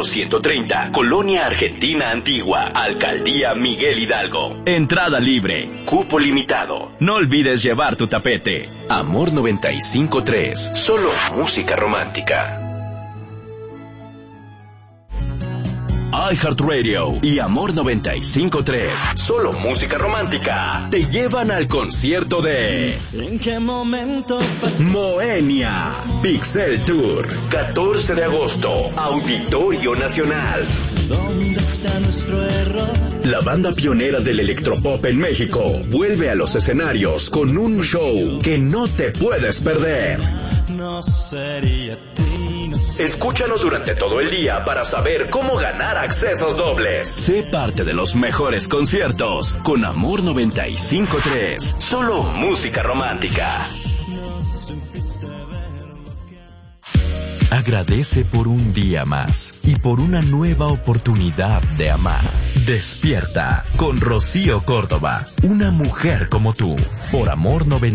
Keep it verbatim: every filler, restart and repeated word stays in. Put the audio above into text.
ciento treinta, Colonia Argentina Antigua, Alcaldía Miguel Hidalgo. Entrada libre, cupo limitado. No olvides llevar tu tapete. Amor noventa y cinco punto tres, solo música romántica. iHeartRadio y Amor noventa y cinco punto tres, solo música romántica, te llevan al concierto de ¿En qué momento Moenia Pixel Tour, catorce de agosto, Auditorio Nacional. ¿Dónde está nuestro error? La banda pionera del electropop en México vuelve a los escenarios con un show que no te puedes perder. No sería ti, no sería... Escúchanos durante todo el día para saber cómo ganar accesos dobles. Sé parte de los mejores conciertos con Amor noventa y cinco punto tres, solo música romántica. Agradece por un día más y por una nueva oportunidad de amar. Despierta con Rocío Córdoba, una mujer como tú, por Amor noventa.